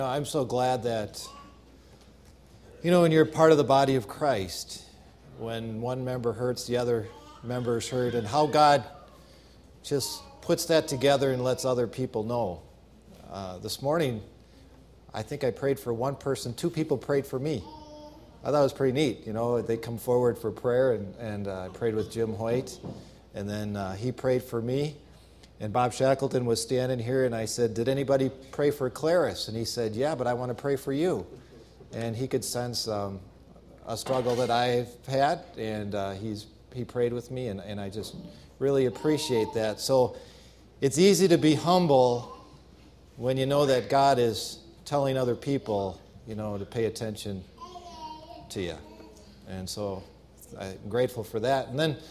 I'm so glad that, when you're part of the body of Christ, when one member hurts, the other members hurt, and how God just puts that together and lets other people know. This morning, I think I prayed for one person. 2 people prayed for me. I thought it was pretty neat. They come forward for prayer, and I prayed with Jim Hoyt, and then he prayed for me. And Bob Shackleton was standing here, and I said, "Did anybody pray for Clarice?" And he said, "Yeah, but I want to pray for you." And he could sense a struggle that I've had, and he prayed with me, and I just really appreciate that. So it's easy to be humble when you know that God is telling other people, to pay attention to you. And so I'm grateful for that. And then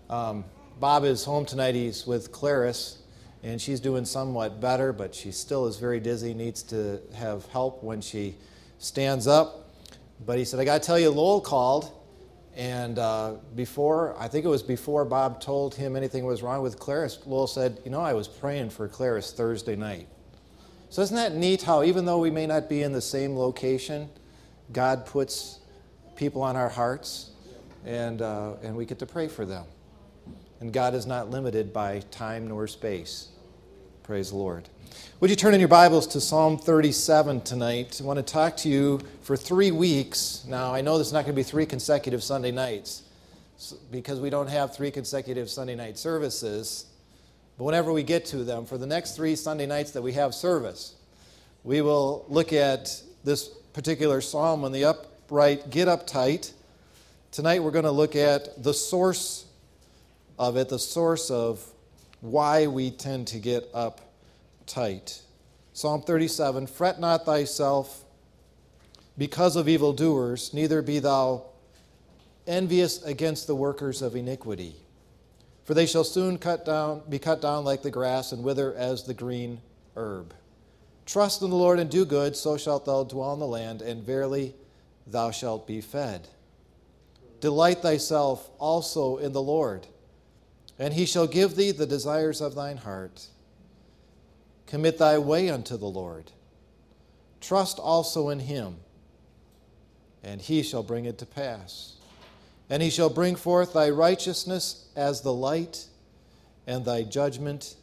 Bob is home tonight. He's with Clarice. And she's doing somewhat better, but she still is very dizzy, needs to have help when she stands up. But he said, "I got to tell you, Lowell called, and I think it was before Bob told him anything was wrong with Clarice, Lowell said, I was praying for Clarice Thursday night." So isn't that neat how even though we may not be in the same location, God puts people on our hearts, and we get to pray for them. And God is not limited by time nor space. Praise the Lord. Would you turn in your Bibles to Psalm 37 tonight? I want to talk to you for 3 weeks. Now, I know this is not going to be 3 consecutive Sunday nights because we don't have 3 consecutive Sunday night services. But whenever we get to them, for the next 3 Sunday nights that we have service, we will look at this particular psalm, "When the upright get uptight." Tonight we're going to look at the source of it, the source of why we tend to get uptight. Psalm 37, "Fret not thyself because of evildoers, neither be thou envious against the workers of iniquity. For they shall soon be cut down like the grass, and wither as the green herb. Trust in the Lord and do good, so shalt thou dwell in the land, and verily thou shalt be fed. Delight thyself also in the Lord, and he shall give thee the desires of thine heart. Commit thy way unto the Lord. Trust also in him, and he shall bring it to pass. And he shall bring forth thy righteousness as the light, and thy judgment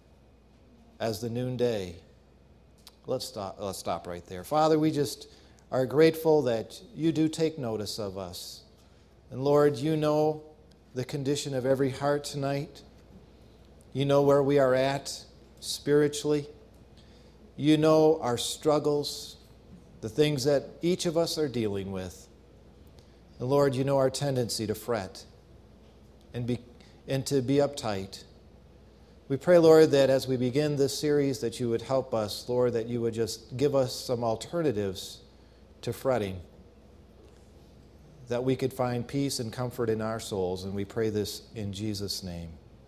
as the noonday." Let's stop right there. Father, we just are grateful that you do take notice of us. And Lord, you know the condition of every heart tonight. You know where we are at spiritually. You know our struggles, the things that each of us are dealing with. And Lord, you know our tendency to fret and to be uptight. We pray, Lord, that as we begin this series, that you would help us, Lord, that you would just give us some alternatives to fretting, that we could find peace and comfort in our souls. And we pray this in Jesus' name.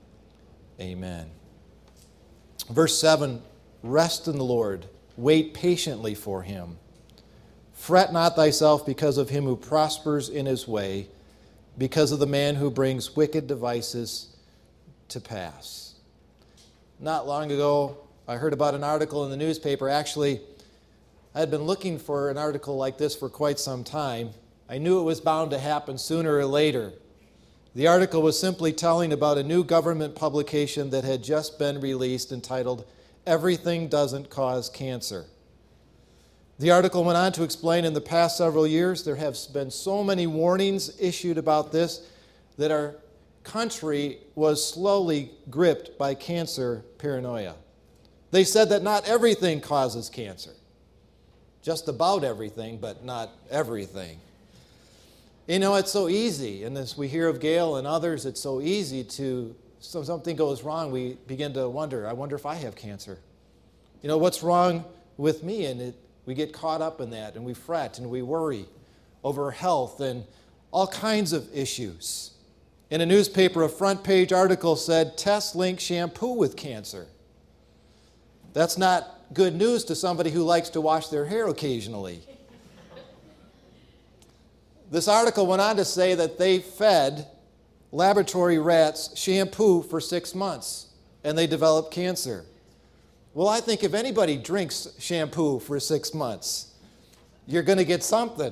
Amen. Verse 7, "Rest in the Lord, wait patiently for him. Fret not thyself because of him who prospers in his way, because of the man who brings wicked devices to pass." Not long ago, I heard about an article in the newspaper. Actually, I had been looking for an article like this for quite some time. I knew it was bound to happen sooner or later. The article was simply telling about a new government publication that had just been released entitled, "Everything Doesn't Cause Cancer." The article went on to explain in the past several years there have been so many warnings issued about this that our country was slowly gripped by cancer paranoia. They said that not everything causes cancer. Just about everything, but not everything. It's so easy, and as we hear of Gail and others, it's so easy to, so something goes wrong, we begin to wonder, I wonder if I have cancer. What's wrong with me? And we get caught up in that, and we fret, and we worry over health and all kinds of issues. In a newspaper, a front-page article said, "Tests link shampoo with cancer." That's not good news to somebody who likes to wash their hair occasionally. This article went on to say that they fed laboratory rats shampoo for 6 months, and they developed cancer. Well, I think if anybody drinks shampoo for 6 months, you're going to get something.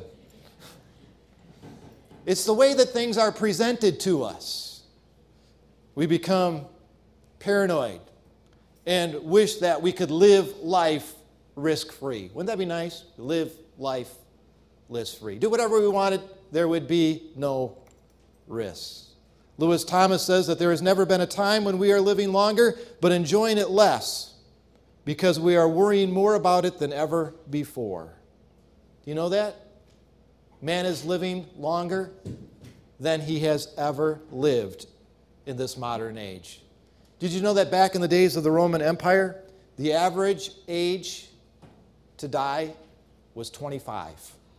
It's the way that things are presented to us. We become paranoid and wish that we could live life risk-free. Wouldn't that be nice? Live life risk-free. Do whatever we wanted. There would be no risks. Lewis Thomas says that there has never been a time when we are living longer but enjoying it less because we are worrying more about it than ever before. Do you know that? Man is living longer than he has ever lived in this modern age. Did you know that back in the days of the Roman Empire, the average age to die was 25?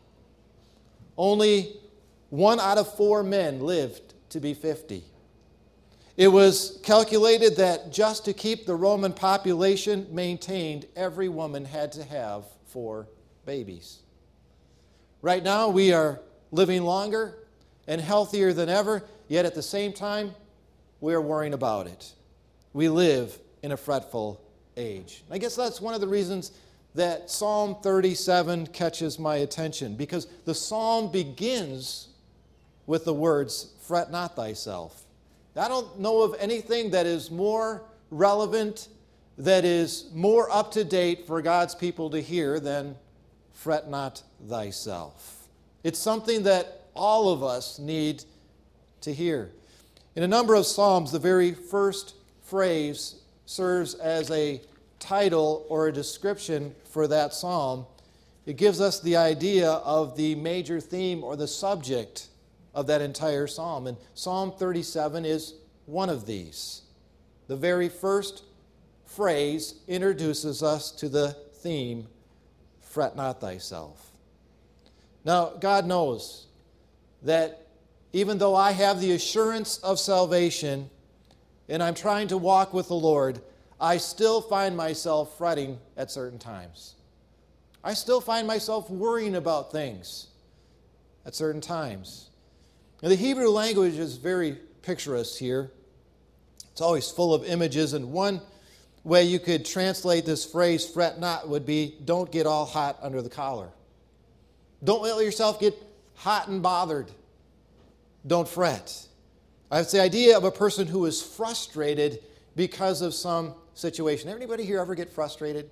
Only 1 out of 4 men lived to be 50. It was calculated that just to keep the Roman population maintained, every woman had to have 4 babies. Right now, we are living longer and healthier than ever, yet at the same time, we are worrying about it. We live in a fretful age. I guess that's one of the reasons that Psalm 37 catches my attention, because the psalm begins with the words, "Fret not thyself." I don't know of anything that is more relevant, that is more up to date for God's people to hear than "Fret not thyself." It's something that all of us need to hear. In a number of psalms, the very first phrase serves as a title or a description for that psalm. It gives us the idea of the major theme or the subject of that entire psalm. And Psalm 37 is one of these. The very first phrase introduces us to the theme, "Fret not thyself." Now, God knows that even though I have the assurance of salvation and I'm trying to walk with the Lord, I still find myself fretting at certain times. I still find myself worrying about things at certain times. Now, the Hebrew language is very picturesque here. It's always full of images, and one way you could translate this phrase, "fret not," would be, don't get all hot under the collar. Don't let yourself get hot and bothered. Don't fret. It's the idea of a person who is frustrated because of some situation. Anybody here ever get frustrated?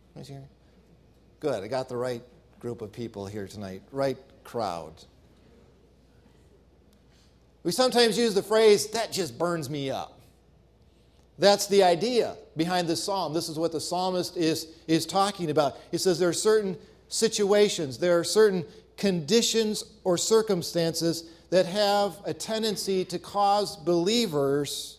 Good, I got the right group of people here tonight, right crowd. We sometimes use the phrase, "that just burns me up." That's the idea behind this psalm. This is what the psalmist is talking about. He says there are certain situations, there are certain conditions or circumstances that have a tendency to cause believers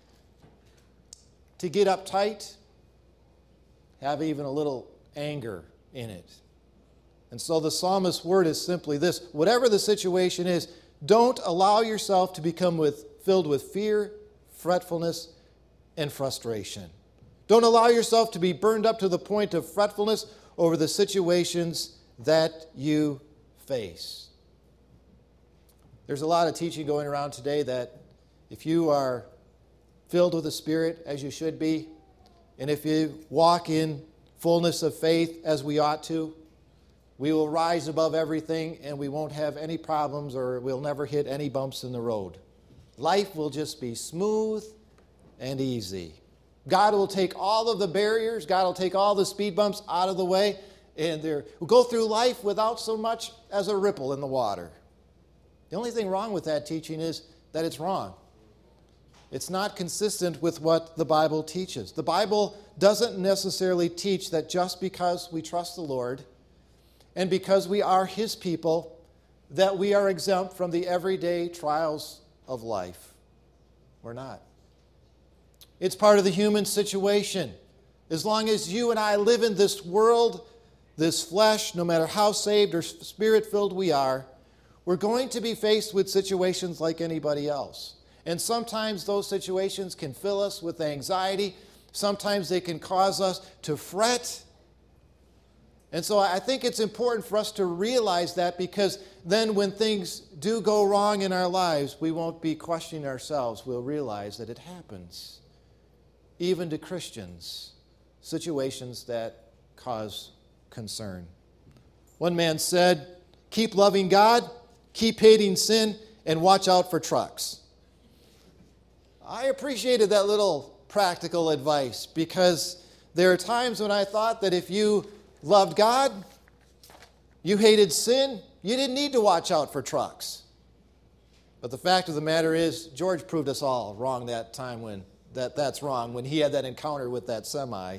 to get uptight, have even a little anger in it. And so the psalmist's word is simply this: whatever the situation is, don't allow yourself to become filled with fear, fretfulness, and frustration. Don't allow yourself to be burned up to the point of fretfulness over the situations that you face. There's a lot of teaching going around today that if you are filled with the Spirit as you should be, and if you walk in fullness of faith as we ought to, we will rise above everything and we won't have any problems, or we'll never hit any bumps in the road. Life will just be smooth and easy. God will take all of the barriers, God will take all the speed bumps out of the way, and we'll go through life without so much as a ripple in the water. The only thing wrong with that teaching is that it's wrong. It's not consistent with what the Bible teaches. The Bible doesn't necessarily teach that just because we trust the Lord and because we are His people, that we are exempt from the everyday trials of life. We're not. It's part of the human situation. As long as you and I live in this world, this flesh, no matter how saved or Spirit-filled we are, we're going to be faced with situations like anybody else. And sometimes those situations can fill us with anxiety. Sometimes they can cause us to fret. And so I think it's important for us to realize that, because then when things do go wrong in our lives, we won't be questioning ourselves. We'll realize that it happens, even to Christians. situations that cause concern. One man said, keep loving God, keep hating sin, and watch out for trucks. I appreciated that little practical advice because there are times when I thought that if you loved God, you hated sin, you didn't need to watch out for trucks. But the fact of the matter is, George proved us all wrong that time when that's wrong, when he had that encounter with that semi.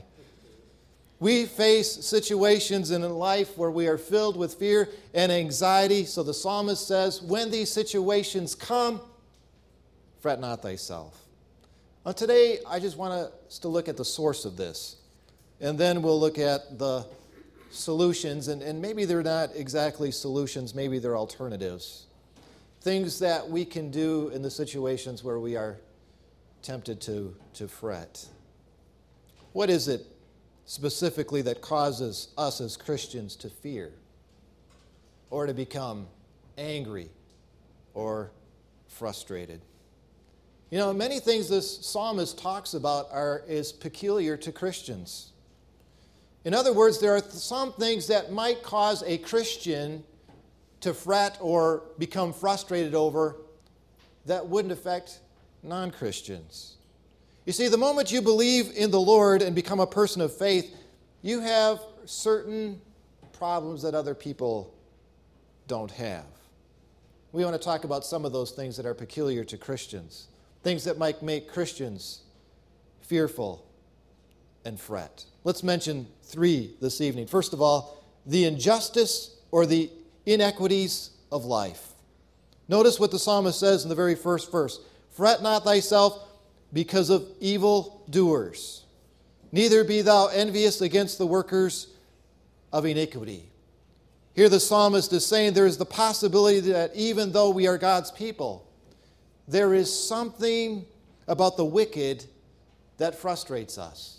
We face situations in life where we are filled with fear and anxiety. So the psalmist says, when these situations come, fret not thyself. Now today, I just want us to look at the source of this. And then we'll look at the solutions. And maybe they're not exactly solutions, maybe they're alternatives. Things that we can do in the situations where we are tempted to fret. What is it specifically that causes us as Christians to fear or to become angry or frustrated? You know, many things this psalmist talks about is peculiar to Christians. In other words, there are some things that might cause a Christian to fret or become frustrated over that wouldn't affect non-Christians. You see, the moment you believe in the Lord and become a person of faith, you have certain problems that other people don't have. We want to talk about some of those things that are peculiar to Christians, things that might make Christians fearful and fret. Let's mention 3 this evening. First of all, the injustice or the inequities of life. Notice what the psalmist says in the very first verse. Fret not thyself because of evil doers, neither be thou envious against the workers of iniquity. Here the psalmist is saying there is the possibility that even though we are God's people, there is something about the wicked that frustrates us.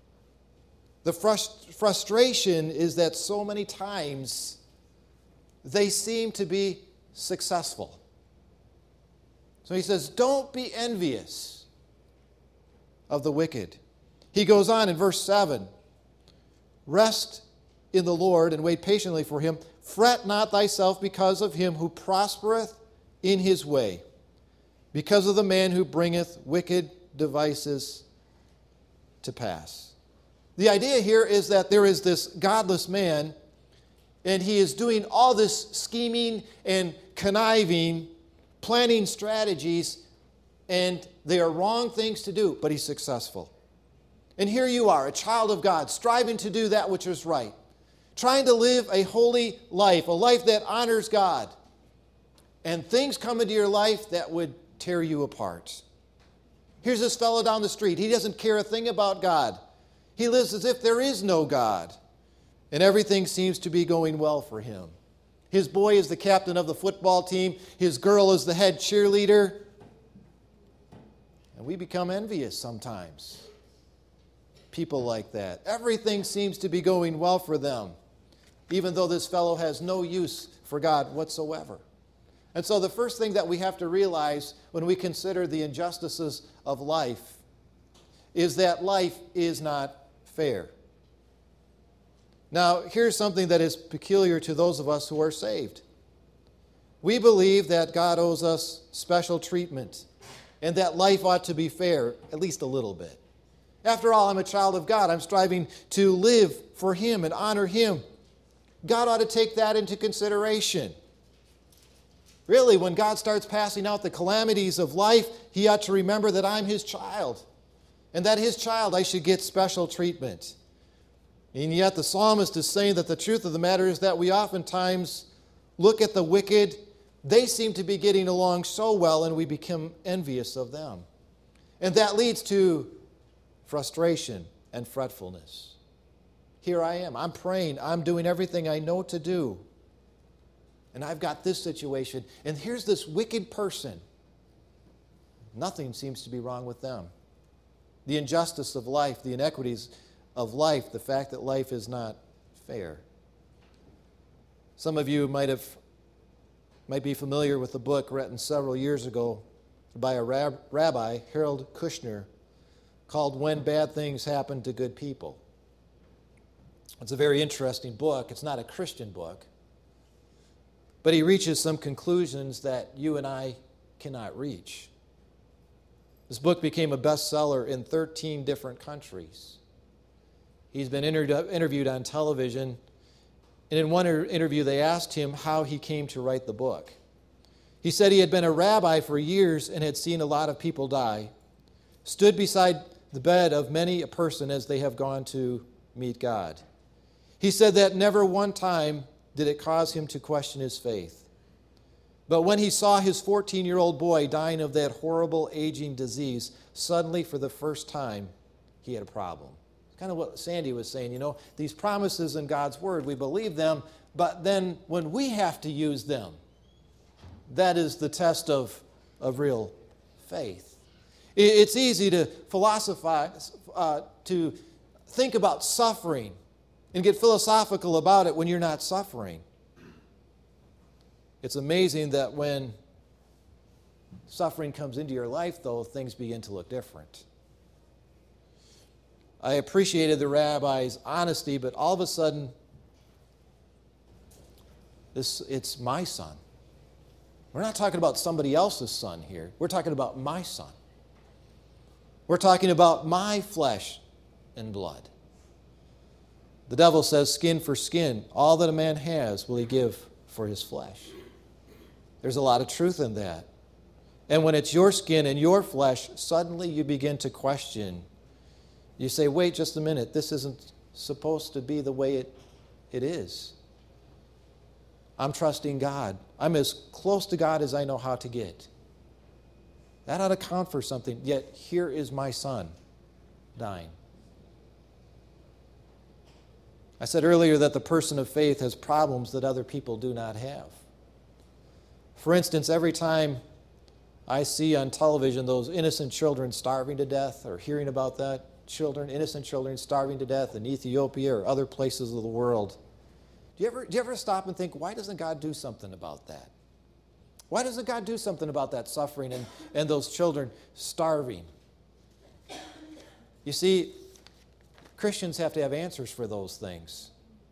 The frustration is that so many times they seem to be successful. So he says, don't be envious of the wicked. He goes on in verse 7, rest in the Lord and wait patiently for him. Fret not thyself because of him who prospereth in his way, because of the man who bringeth wicked devices to pass. The idea here is that there is this godless man, and he is doing all this scheming and conniving, planning strategies, and they are wrong things to do, but he's successful. And here you are, a child of God, striving to do that which is right, trying to live a holy life, a life that honors God. And things come into your life that would tear you apart. Here's this fellow down the street. He doesn't care a thing about God. He lives as if there is no God. And everything seems to be going well for him. His boy is the captain of the football team. His girl is the head cheerleader. And we become envious sometimes. People like that. Everything seems to be going well for them, even though this fellow has no use for God whatsoever. And so the first thing that we have to realize when we consider the injustices of life is that life is not fair. Now, here's something that is peculiar to those of us who are saved. We believe that God owes us special treatment and that life ought to be fair, at least a little bit. After all, I'm a child of God. I'm striving to live for him and honor him. God ought to take that into consideration. Really, when God starts passing out the calamities of life, he ought to remember that I'm his child. And that his child, I should get special treatment. And yet the psalmist is saying that the truth of the matter is that we oftentimes look at the wicked. They seem to be getting along so well, and we become envious of them. And that leads to frustration and fretfulness. Here I am. I'm praying. I'm doing everything I know to do. And I've got this situation. And here's this wicked person. Nothing seems to be wrong with them. The injustice of life, the inequities of life, the fact that life is not fair. Some of you might be familiar with a book written several years ago by a rabbi, Harold Kushner, called When Bad Things Happen to Good People. It's a very interesting book. It's not a Christian book. But he reaches some conclusions that you and I cannot reach. This book became a bestseller in 13 different countries. He's been interviewed on television, and in one interview they asked him how he came to write the book. He said he had been a rabbi for years and had seen a lot of people die, stood beside the bed of many a person as they have gone to meet God. He said that never one time did it cause him to question his faith. But when he saw his 14-year-old boy dying of that horrible aging disease, suddenly for the first time, he had a problem. Kind of what Sandy was saying, these promises in God's Word, we believe them, but then when we have to use them, that is the test of real faith. It's easy to philosophize, to think about suffering and get philosophical about it when you're not suffering. It's amazing that when suffering comes into your life, though, things begin to look different. I appreciated the rabbi's honesty, but all of a sudden, it's my son. We're not talking about somebody else's son here. We're talking about my son. We're talking about my flesh and blood. The devil says, skin for skin, all that a man has will he give for his flesh. There's a lot of truth in that. And when it's your skin and your flesh, suddenly you begin to question. You say, wait just a minute, this isn't supposed to be the way it is. I'm trusting God. I'm as close to God as I know how to get. That ought to count for something. Yet here is my son dying. I said earlier that the person of faith has problems that other people do not have. For instance, every time I see on television those innocent children starving to death, or hearing about that, innocent children starving to death in Ethiopia or other places of the world, do you ever stop and think, why doesn't God do something about that? Why doesn't God do something about that suffering and those children starving? You see, Christians have to have answers for those things.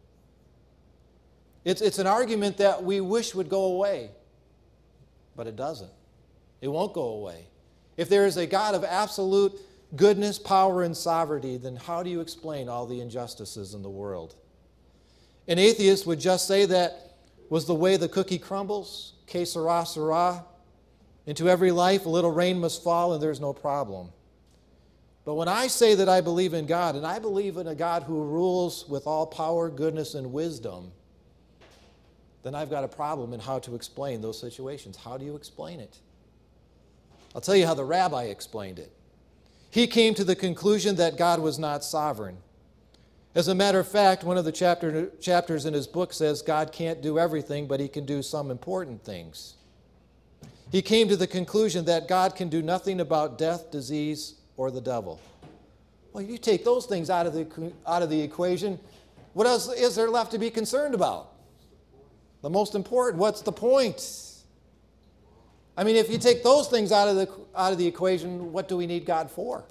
It's an argument that we wish would go away, but it doesn't. It won't go away. If there is a God of absolute goodness, power, and sovereignty, then how do you explain all the injustices in the world? An atheist would just say that was the way the cookie crumbles, que sera, sera. Into every life a little rain must fall and there's no problem. But when I say that I believe in God, and I believe in a God who rules with all power, goodness, and wisdom, then I've got a problem in how to explain those situations. How do you explain it? I'll tell you how the rabbi explained it. He came to the conclusion that God was not sovereign. As a matter of fact, one of the chapters in his book says God can't do everything, but he can do some important things. He came to the conclusion that God can do nothing about death, disease, or the devil. Well, you take those things out of the equation, what else is there left to be concerned about? The most important, what's the point? I mean, if you take those things out of the equation, what do we need God for?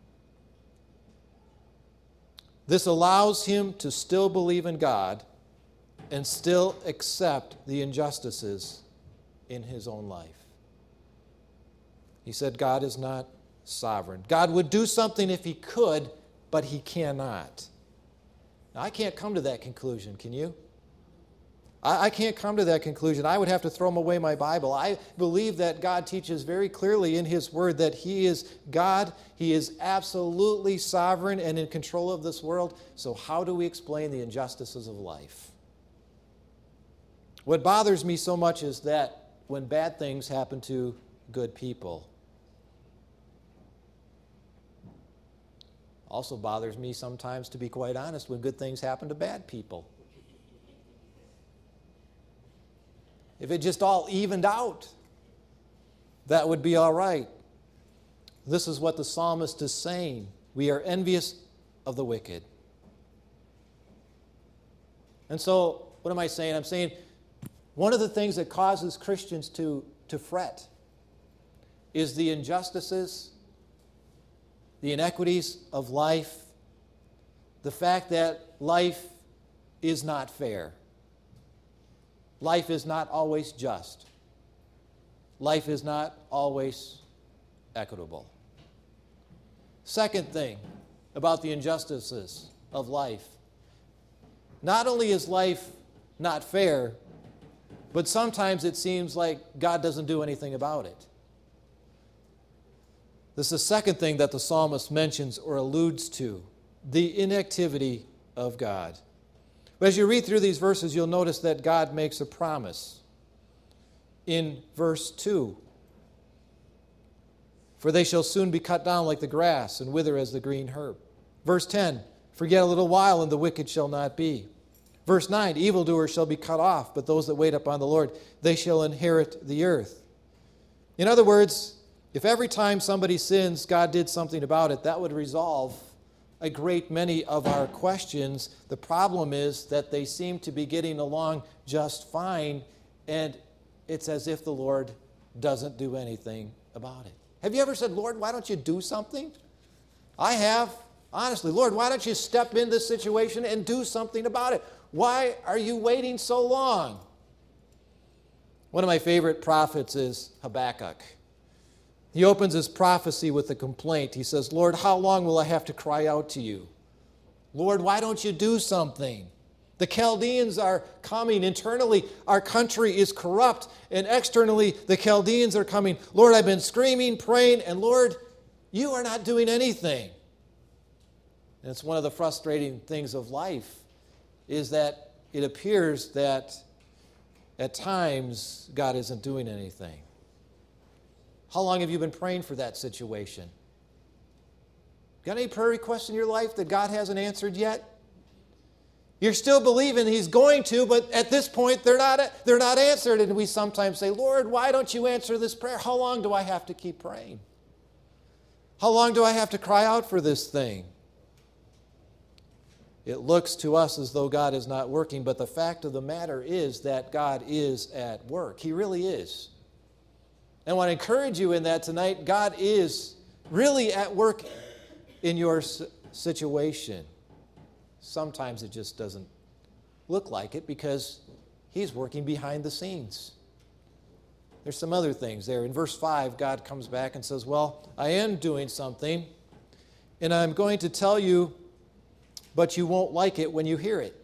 This allows him to still believe in God and still accept the injustices in his own life. He said God is not sovereign. God would do something if he could, but he cannot. Now, I can't come to that conclusion, can you? I can't come to that conclusion. I would have to throw away my Bible. I believe that God teaches very clearly in his word that he is God. He is absolutely sovereign and in control of this world. So how do we explain the injustices of life? What bothers me so much is that when bad things happen to good people, also bothers me sometimes, to be quite honest, when good things happen to bad people. If it just all evened out, that would be all right. This is what the psalmist is saying. We are envious of the wicked. And so, what am I saying? I'm saying one of the things that causes Christians to fret is the injustices, the inequities of life, the fact that life is not fair. Life is not always just. Life is not always equitable. Second thing about the injustices of life. Not only is life not fair, but sometimes it seems like God doesn't do anything about it. This is the second thing that the psalmist mentions or alludes to, the inactivity of God. But as you read through these verses, you'll notice that God makes a promise. In verse 2, for they shall soon be cut down like the grass and wither as the green herb. Verse 10, forget a little while and the wicked shall not be. Verse 9, evildoers shall be cut off, but those that wait upon the Lord, they shall inherit the earth. In other words, if every time somebody sins, God did something about it, that would resolve a great many of our questions. The problem is that they seem to be getting along just fine, and it's as if the Lord doesn't do anything about it. Have you ever said, Lord, why don't you do something? I have. Honestly, Lord, why don't you step in this situation and do something about it? Why are you waiting so long? One of my favorite prophets is Habakkuk. He opens his prophecy with a complaint. He says, Lord, how long will I have to cry out to you? Lord, why don't you do something? The Chaldeans are coming. Internally, our country is corrupt. And externally, the Chaldeans are coming. Lord, I've been screaming, praying, and Lord, you are not doing anything. And it's one of the frustrating things of life is that it appears that at times God isn't doing anything. How long have you been praying for that situation? Got any prayer requests in your life that God hasn't answered yet? You're still believing He's going to, but at this point they're not answered. And we sometimes say, Lord, why don't you answer this prayer? How long do I have to keep praying? How long do I have to cry out for this thing? It looks to us as though God is not working, but the fact of the matter is that God is at work. He really is. And I want to encourage you in that tonight. God is really at work in your situation. Sometimes it just doesn't look like it because He's working behind the scenes. There's some other things there. In verse 5, God comes back and says, well, I am doing something, and I'm going to tell you, but you won't like it when you hear it.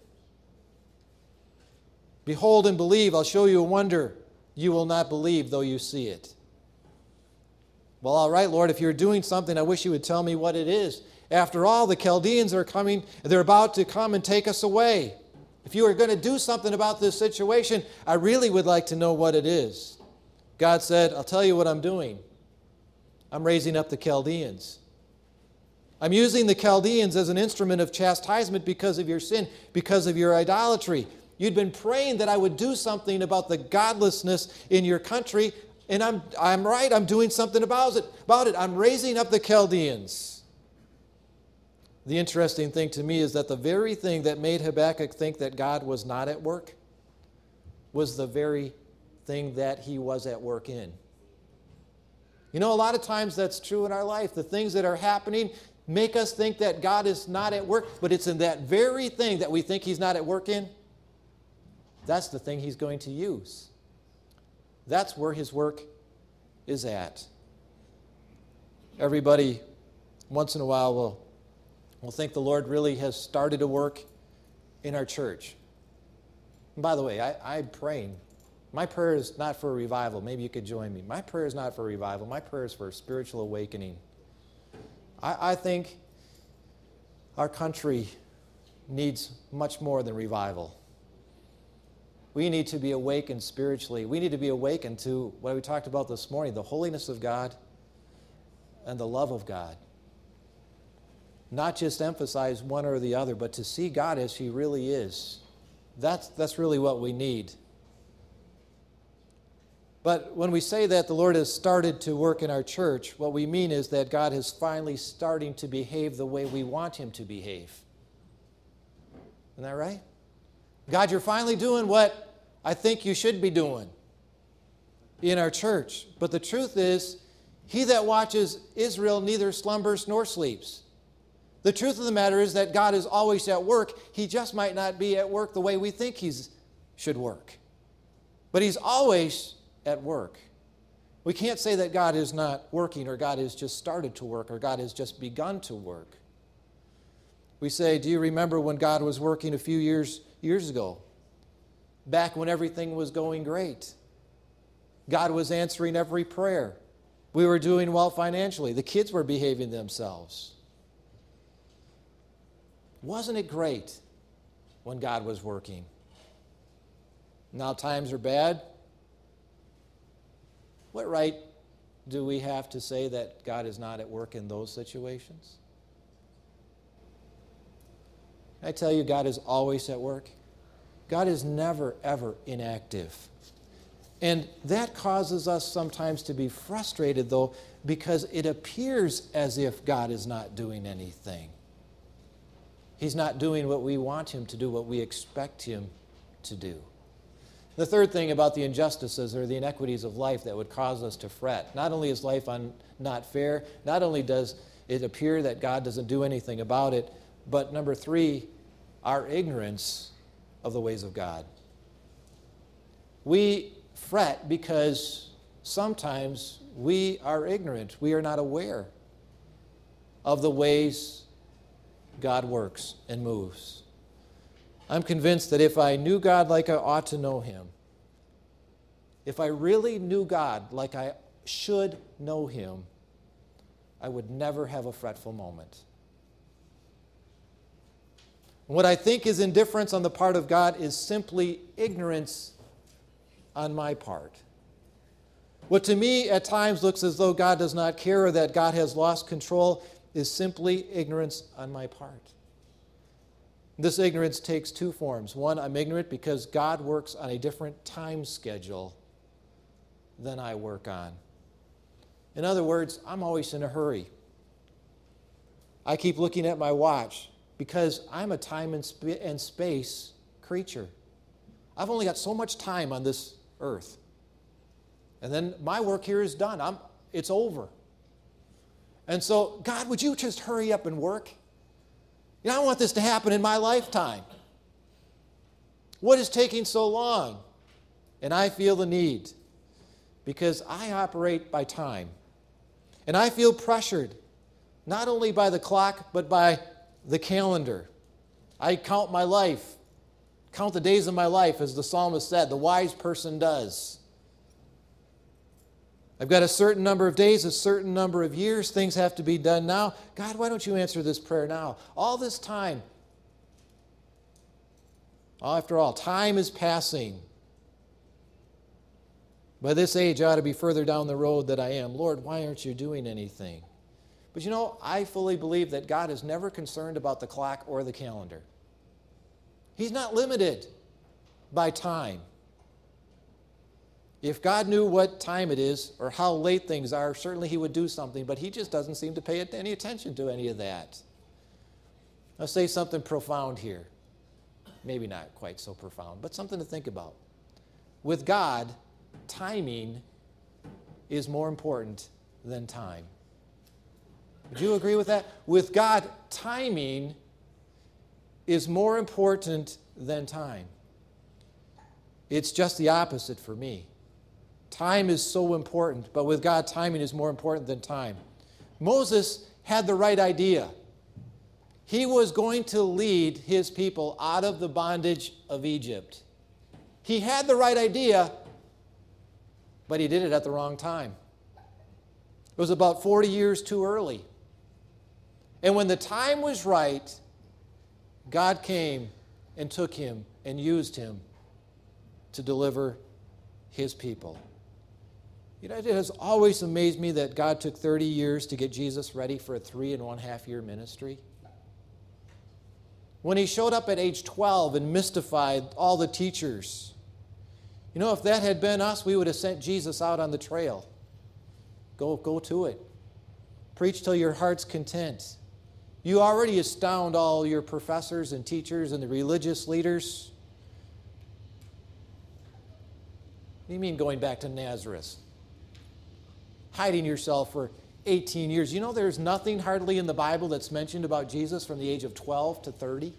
Behold and believe, I'll show you a wonder. You will not believe, though you see it. Well, all right, Lord, if you're doing something, I wish you would tell me what it is. After all, the Chaldeans are coming. They're about to come and take us away. If you are going to do something about this situation, I really would like to know what it is. God said, I'll tell you what I'm doing. I'm raising up the Chaldeans. I'm using the Chaldeans as an instrument of chastisement because of your sin, because of your idolatry. You'd been praying that I would do something about the godlessness in your country, and I'm right, I'm doing something about it. I'm raising up the Chaldeans. The interesting thing to me is that the very thing that made Habakkuk think that God was not at work was the very thing that he was at work in. You know, a lot of times that's true in our life. The things that are happening make us think that God is not at work, but it's in that very thing that we think He's not at work in. That's the thing He's going to use. That's where His work is at. Everybody, once in a while, will think the Lord really has started a work in our church. And by the way, I'm praying. My prayer is not for a revival. Maybe you could join me. My prayer is not for a revival. My prayer is for a spiritual awakening. I think our country needs much more than revival. We need to be awakened spiritually. We need to be awakened to what we talked about this morning, the holiness of God and the love of God. Not just emphasize one or the other, but to see God as He really is. That's really what we need. But when we say that the Lord has started to work in our church, what we mean is that God is finally starting to behave the way we want Him to behave. Isn't that right? God, you're finally doing what I think you should be doing in our church. But the truth is, He that watches Israel neither slumbers nor sleeps. The truth of the matter is that God is always at work. He just might not be at work the way we think He should work. But He's always at work. We can't say that God is not working, or God has just started to work, or God has just begun to work. We say, do you remember when God was working a few years ago? Back when everything was going great. God was answering every prayer. We were doing well financially. The kids were behaving themselves. Wasn't it great when God was working? Now times are bad. What right do we have to say that God is not at work in those situations? I tell you, God is always at work. God is never, ever inactive. And that causes us sometimes to be frustrated, though, because it appears as if God is not doing anything. He's not doing what we want Him to do, what we expect Him to do. The third thing about the injustices or the inequities of life that would cause us to fret. Not only is life not fair, not only does it appear that God doesn't do anything about it, but number three, our ignorance of the ways of God. We fret because sometimes we are ignorant. We are not aware of the ways God works and moves. I'm convinced that if I knew God like I ought to know Him, if I really knew God like I should know Him, I would never have a fretful moment. What I think is indifference on the part of God is simply ignorance on my part. What to me at times looks as though God does not care or that God has lost control is simply ignorance on my part. This ignorance takes two forms. One, I'm ignorant because God works on a different time schedule than I work on. In other words, I'm always in a hurry. I keep looking at my watch because I'm a time and space creature. I've only got so much time on this earth. And then my work here is done. It's over. And so, God, would you just hurry up and work? I want this to happen in my lifetime. What is taking so long? And I feel the need because I operate by time. And I feel pressured, not only by the clock, but by the calendar. I count my life, count the days of my life, as the psalmist said, the wise person does. I've got a certain number of days, a certain number of years. Things have to be done now. God, why don't you answer this prayer now? All this time. After all, time is passing. By this age, I ought to be further down the road than I am. Lord, why aren't you doing anything? But I fully believe that God is never concerned about the clock or the calendar. He's not limited by time. If God knew what time it is or how late things are, certainly He would do something, but He just doesn't seem to pay any attention to any of that. I'll say something profound here. Maybe not quite so profound, but something to think about. With God, timing is more important than time. Would you agree with that? With God, timing is more important than time. It's just the opposite for me. Time is so important, but with God, timing is more important than time. Moses had the right idea. He was going to lead his people out of the bondage of Egypt. He had the right idea, but he did it at the wrong time. It was about 40 years too early. And when the time was right, God came and took him and used him to deliver His people. It has always amazed me that God took 30 years to get Jesus ready for a 3.5 year ministry. When He showed up at age 12 and mystified all the teachers, if that had been us, we would have sent Jesus out on the trail. Go to it. Preach till your heart's content. You already astound all your professors and teachers and the religious leaders. What do you mean going back to Nazareth? Hiding yourself for 18 years. You know there's nothing hardly in the Bible that's mentioned about Jesus from the age of 12 to 30?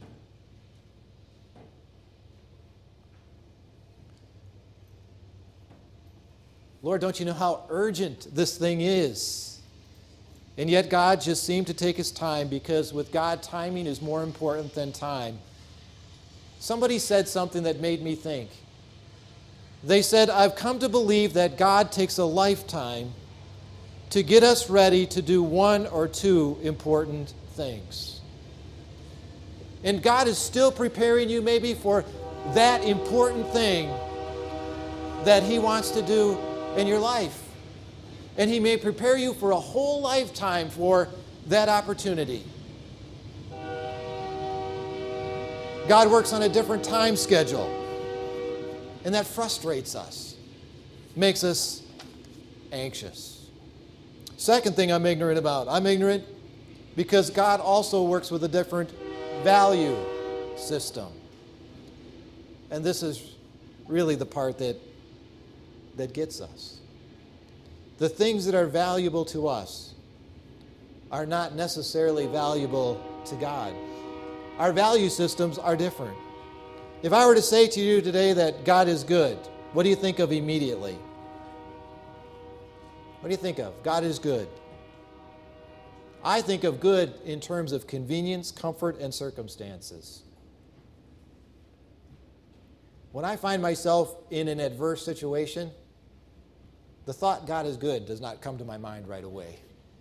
Lord, don't you know how urgent this thing is? And yet God just seemed to take his time, because with God, timing is more important than time. Somebody said something that made me think. They said, I've come to believe that God takes a lifetime to get us ready to do one or two important things. And God is still preparing you maybe for that important thing that he wants to do in your life. And he may prepare you for a whole lifetime for that opportunity. God works on a different time schedule, and that frustrates us, makes us anxious. Second thing I'm ignorant about. I'm ignorant because God also works with a different value system. And this is really the part that gets us. The things that are valuable to us are not necessarily valuable to God. Our value systems are different. If I were to say to you today that God is good, what do you think of immediately? What do you think of? God is good. I think of good in terms of convenience, comfort, and circumstances. When I find myself in an adverse situation, the thought God is good does not come to my mind right away.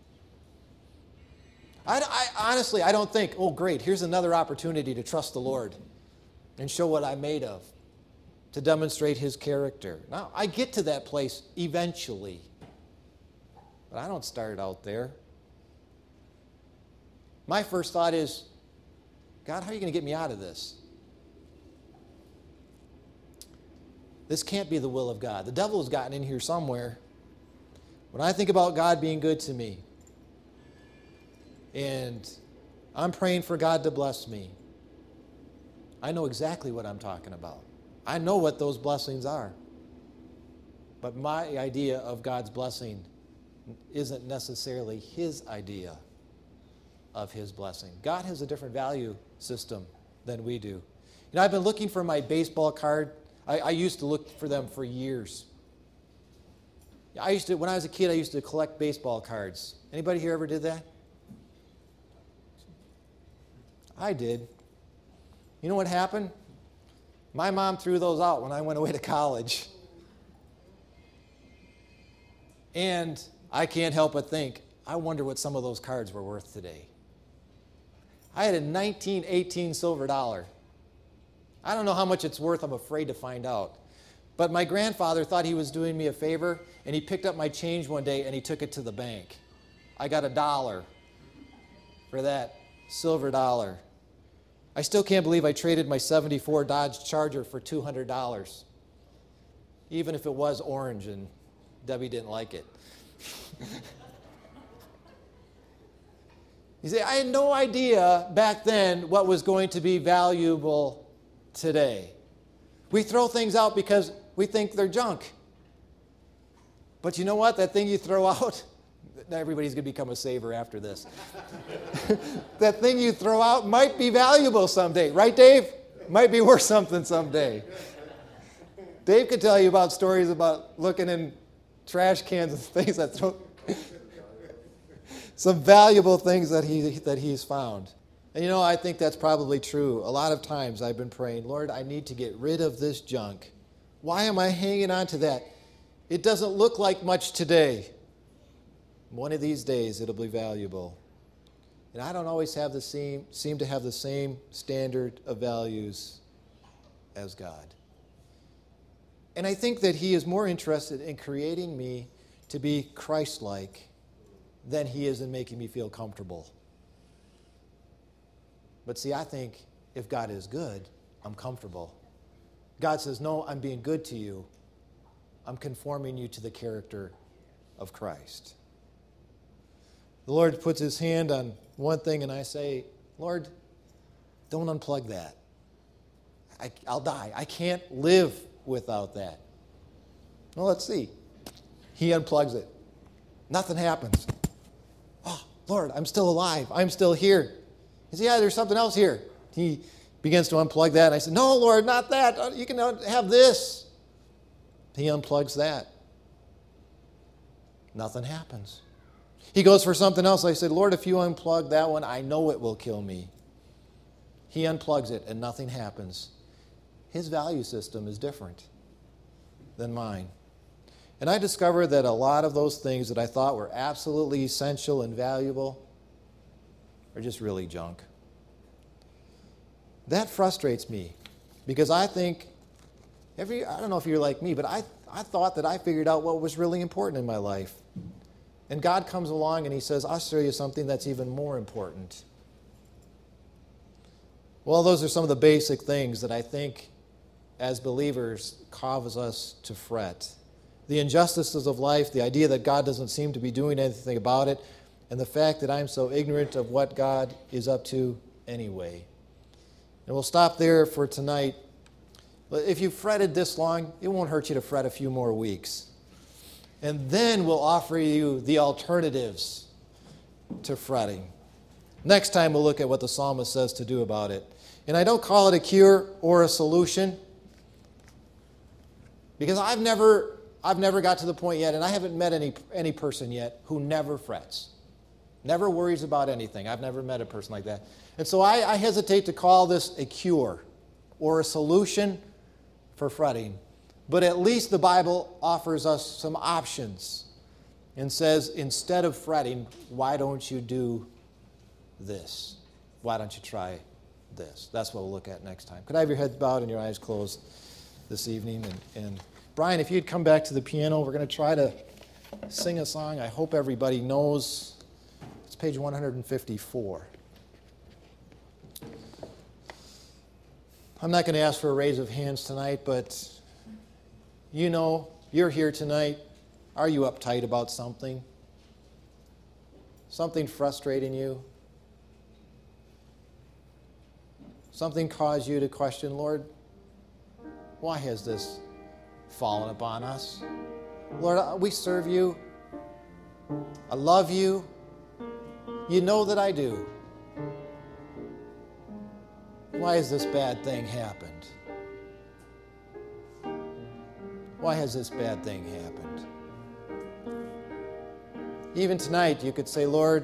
I honestly, I don't think, oh great, here's another opportunity to trust the Lord and show what I'm made of, to demonstrate his character. Now, I get to that place eventually, but I don't start out there. My first thought is, God, how are you going to get me out of this? This can't be the will of God. The devil has gotten in here somewhere. When I think about God being good to me, and I'm praying for God to bless me, I know exactly what I'm talking about. I know what those blessings are. But my idea of God's blessing isn't necessarily his idea of his blessing. God has a different value system than we do. You know, I've been looking for my baseball card. I used to look for them for years. When I was a kid, I used to collect baseball cards. Anybody here ever did that? I did. You know what happened? My mom threw those out when I went away to college. And I can't help but think, I wonder what some of those cards were worth today. I had a 1918 silver dollar. I don't know how much it's worth. I'm afraid to find out. But my grandfather thought he was doing me a favor, and he picked up my change one day and he took it to the bank. I got $1 for that silver dollar. I still can't believe I traded my '74 Dodge Charger for $200, even if it was orange and Debbie didn't like it. You see, I had no idea back then what was going to be valuable today. We throw things out because we think they're junk. But you know what? That thing you throw out, everybody's going to become a saver after this. That thing you throw out might be valuable someday. Right, Dave? Might be worth something someday. Dave could tell you about stories about looking in trash cans and things that throw... some valuable things that he's found. And you know, I think that's probably true. A lot of times I've been praying, Lord, I need to get rid of this junk. Why am I hanging on to that? It doesn't look like much today. One of these days it'll be valuable. And I don't always seem to have the same standard of values as God. And I think that he is more interested in creating me to be Christ-like than he is in making me feel comfortable. But see, I think if God is good, I'm comfortable. God says, no, I'm being good to you. I'm conforming you to the character of Christ. The Lord puts his hand on one thing and I say, Lord, don't unplug that. I'll die. I can't live without that. Well, let's see. He unplugs it. Nothing happens. Lord, I'm still alive. I'm still here. He said, yeah, there's something else here. He begins to unplug that. And I said, no, Lord, not that. You can have this. He unplugs that. Nothing happens. He goes for something else. I said, Lord, if you unplug that one, I know it will kill me. He unplugs it and nothing happens. His value system is different than mine. And I discovered that a lot of those things that I thought were absolutely essential and valuable are just really junk. That frustrates me because I think, I don't know if you're like me, but I thought that I figured out what was really important in my life. And God comes along and he says, I'll show you something that's even more important. Well, those are some of the basic things that I think as believers cause us to fret. The injustices of life, the idea that God doesn't seem to be doing anything about it, and the fact that I'm so ignorant of what God is up to anyway. And we'll stop there for tonight. But if you've fretted this long, it won't hurt you to fret a few more weeks. And then we'll offer you the alternatives to fretting. Next time we'll look at what the psalmist says to do about it. And I don't call it a cure or a solution because I've never got to the point yet, and I haven't met any person yet who never frets, never worries about anything. I've never met a person like that. And so I hesitate to call this a cure or a solution for fretting. But at least the Bible offers us some options and says, instead of fretting, why don't you do this? Why don't you try this? That's what we'll look at next time. Could I have your heads bowed and your eyes closed this evening? And Brian, if you'd come back to the piano, we're going to try to sing a song I hope everybody knows. It's page 154. I'm not going to ask for a raise of hands tonight, but you know, you're here tonight. Are you uptight about something? Something frustrating you? Something caused you to question, Lord, why has this fallen upon us? Lord, we serve you. I love you. You know that I do. Why has this bad thing happened? Why has this bad thing happened? Even tonight, you could say, Lord,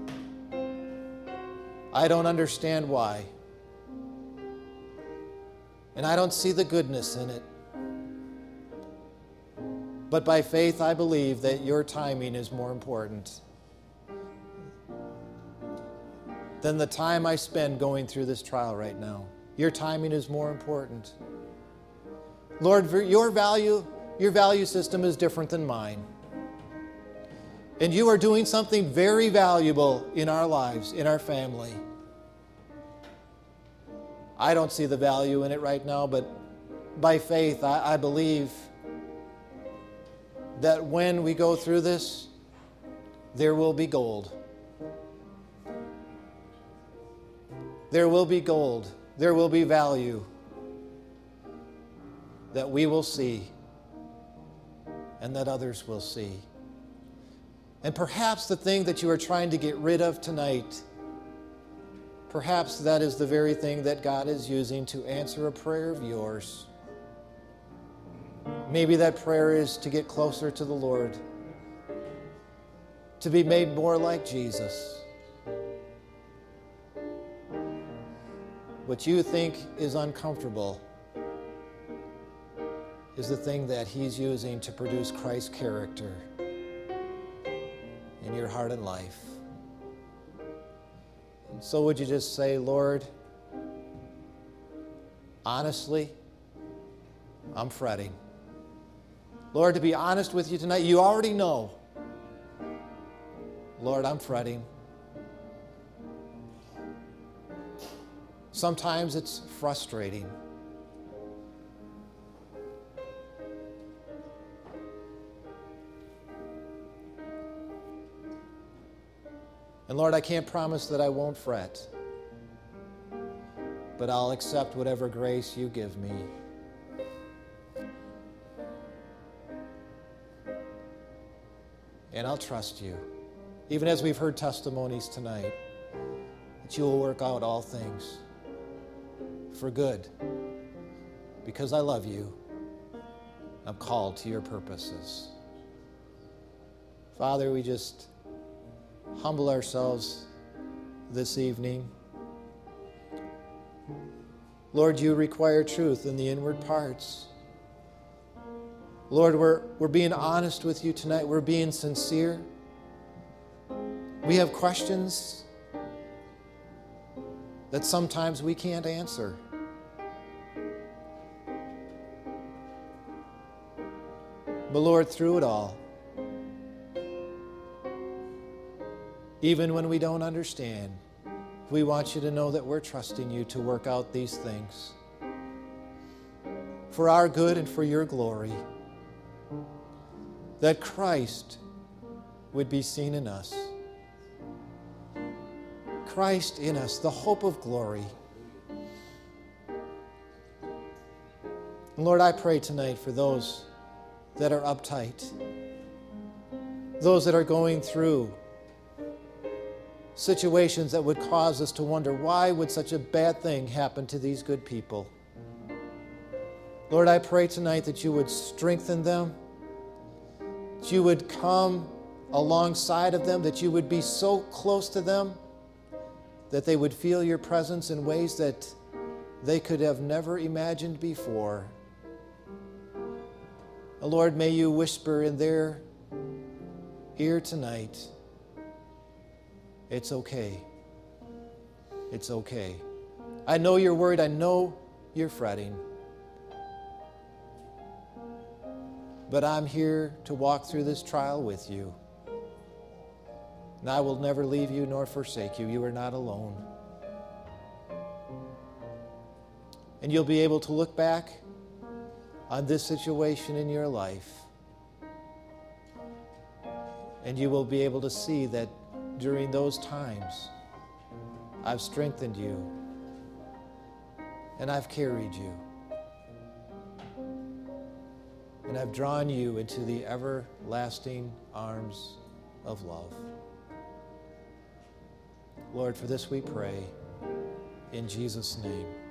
I don't understand why. And I don't see the goodness in it. But by faith, I believe that your timing is more important than the time I spend going through this trial right now. Your timing is more important. Lord, your value system is different than mine. And you are doing something very valuable in our lives, in our family. I don't see the value in it right now, but by faith, I believe that when we go through this, there will be gold. There will be gold. There will be value that we will see and that others will see. And perhaps the thing that you are trying to get rid of tonight, perhaps that is the very thing that God is using to answer a prayer of yours. Maybe that prayer is to get closer to the Lord, to be made more like Jesus. What you think is uncomfortable is the thing that He's using to produce Christ's character in your heart and life. And so would you just say, Lord, honestly, I'm fretting. Lord, to be honest with you tonight, you already know. Lord, I'm fretting. Sometimes it's frustrating. And Lord, I can't promise that I won't fret, but I'll accept whatever grace you give me. And I'll trust you. even as we've heard testimonies tonight, that you will work out all things for good, because I love you. I'm called to your purposes. Father, we just humble ourselves this evening. Lord, you require truth in the inward parts. Lord, we're being honest with you tonight. We're being sincere. We have questions that sometimes we can't answer. But Lord, through it all, even when we don't understand, we want you to know that we're trusting you to work out these things for our good and for your glory, that Christ would be seen in us. Christ in us, the hope of glory. And Lord, I pray tonight for those that are uptight, those that are going through situations that would cause us to wonder, why would such a bad thing happen to these good people? Lord, I pray tonight that you would strengthen them, that you would come alongside of them, that you would be so close to them that they would feel your presence in ways that they could have never imagined before. Lord, may you whisper in their ear tonight, it's okay. It's okay. I know you're worried. I know you're fretting. But I'm here to walk through this trial with you. And I will never leave you nor forsake you. You are not alone. And you'll be able to look back on this situation in your life, and you will be able to see that during those times, I've strengthened you and I've carried you and I've drawn you into the everlasting arms of love. Lord, for this we pray in Jesus' name.